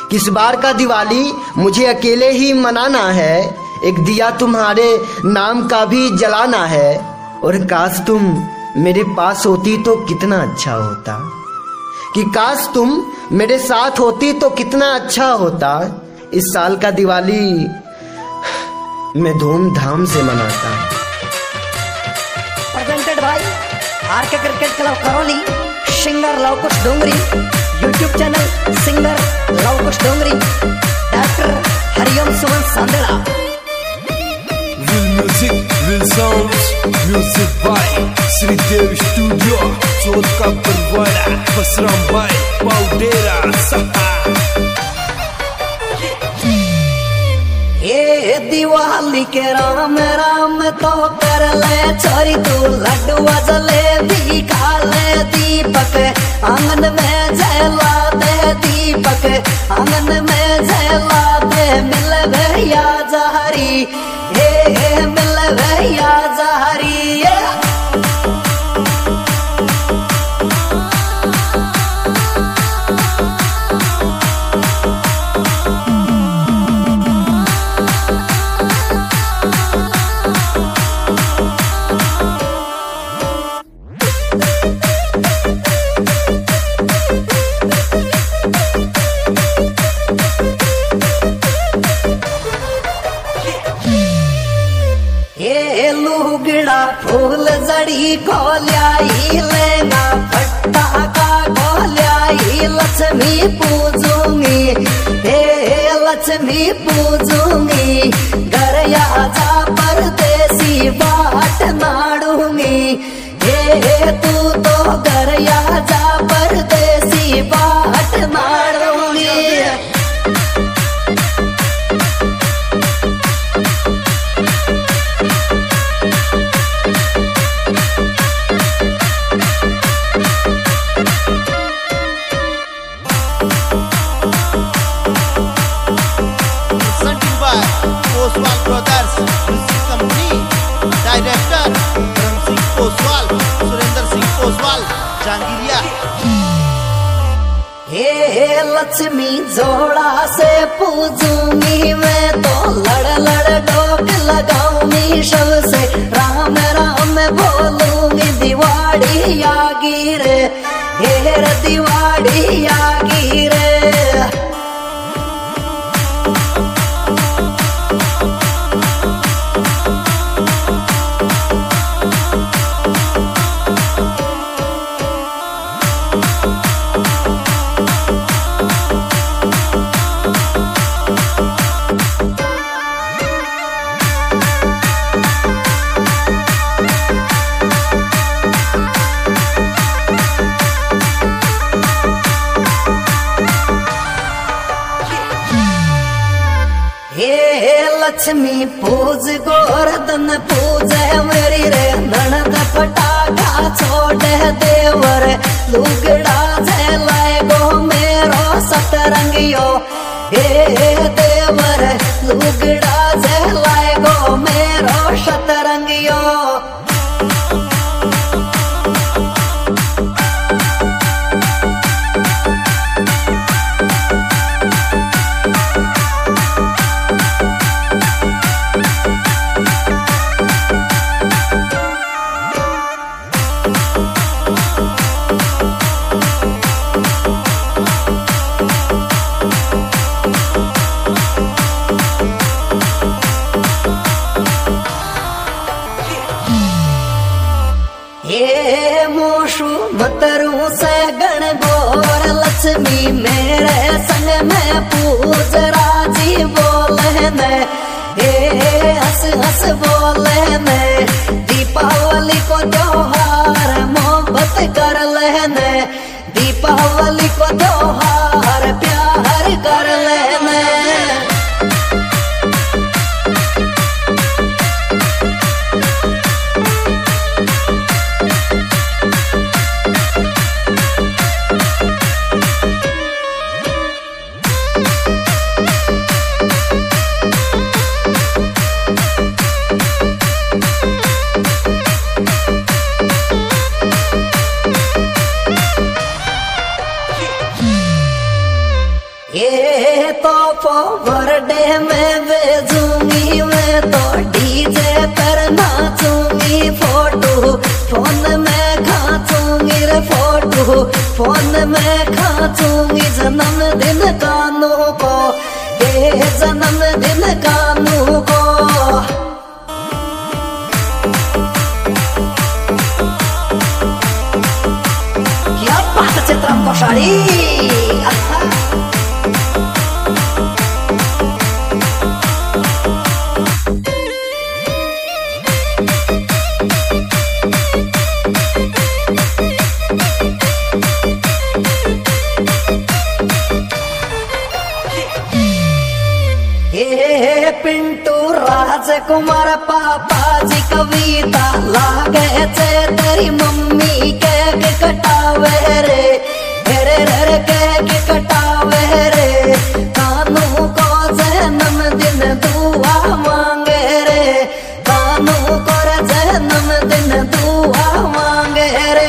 किस बार का दिवाली मुझे अकेले ही मनाना है, एक दिया तुम्हारे नाम का भी जलाना है। और काश तुम मेरे पास होती तो कितना अच्छा होता, कि काश तुम मेरे साथ होती तो कितना अच्छा होता। इस साल का दिवाली मैं धूमधाम से मनाता। Presented by RK cricket club Karauli, singer Lavkush Dongri, YouTube channel singer Lavkush Dongri, doctor Hariom Suman Sandera. Real music, real sounds, music by Shridev studio, Chauth ka Parwara, Basram भाई पाउडेरा सहा। ये दिवाली के राम राम तो कर ले छोरी तू, लड्डुआ जलेबी खा ले, दीपक आंगन में जला दे, दीपक आंगन में जला दे। मिल भैया जहरी, हे मिल भैया जहरी। लुगड़ा फूल जड़ी खोल्याई, लेना फटाका खोल्याई, लक्ष्मी पूजूंगी, हे लक्ष्मी पूजूंगी। घर आजा परदेसी बाट नाड़ूंगी, हे तू तो घर आजा परदेसी बाट नाड़ूंगी। Oswal brothers music company, director Dharm Singh Oswal, Surendra Singh Oswal, Jangiriya. हे लक्ष्मी जोड़ा से पूजूंगी मैं तो, लड़ लड़ डोक लगाऊंगी सबसे, राम राम बोलूंगी। दिवाड़ी आगी रे, हे दिवाड़ी आगी रे। लक्ष्मी पूज गोवर्धन पूजे मेरी रे, ननद फटाका छोड़े देवर, लुगड़ा झेलाए गो मेरो सतरंगियो, हे देवर लुगड़ा झेलाए गो मेरो सतरंगियो। ये तो बर्थडे में भेजूंगी मैं तो डीजे पर नाचूंगी फोटो फोन में खाचूंगी रे फोटो फोन में खाचूंगी जन्मदिन कानू को ये जन्मदिन कानू को क्या बात चित्रम कोशारी पिंटू राजकुमार पापा जी कविता लागे चे तेरी मम्मी केक कटावे रे रे रे केक कटावे रे कानू को जन्मदिन दुआ मांगे रे कानू को जन्मदिन दुआ मांगे रे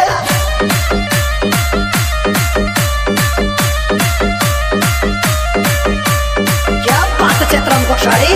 चित्रम कोशारी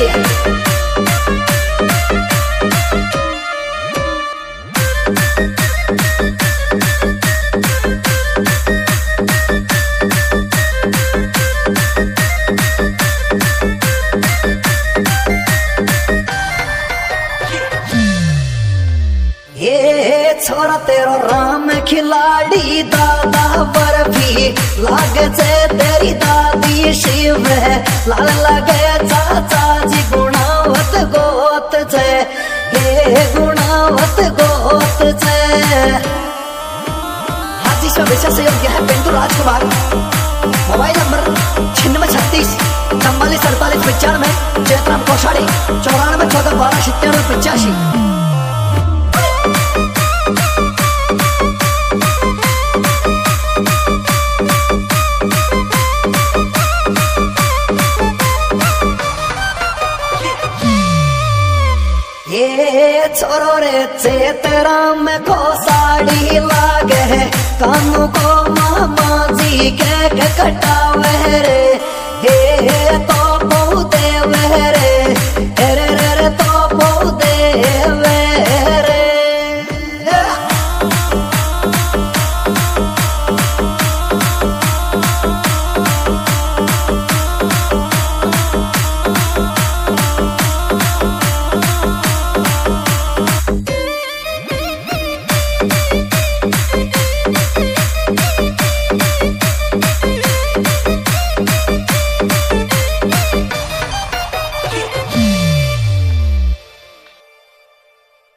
ये छोरा तेरो राम खिलाड़ी दादा बर्फी लागे से तेरी दादी शिव है लाल लगे चाचा जी गुणावत गोत से ये गुणावत गोत से हाजी से विशेष योग्य है पिंटू राजकुमार मोबाइल नंबर 9636 44 47 95 चित्रम कोशारी 94 14 12 97 85 ये छोरो रे चेतरा में को साड़ी लागे कानू को मामा जी केक कटावे रे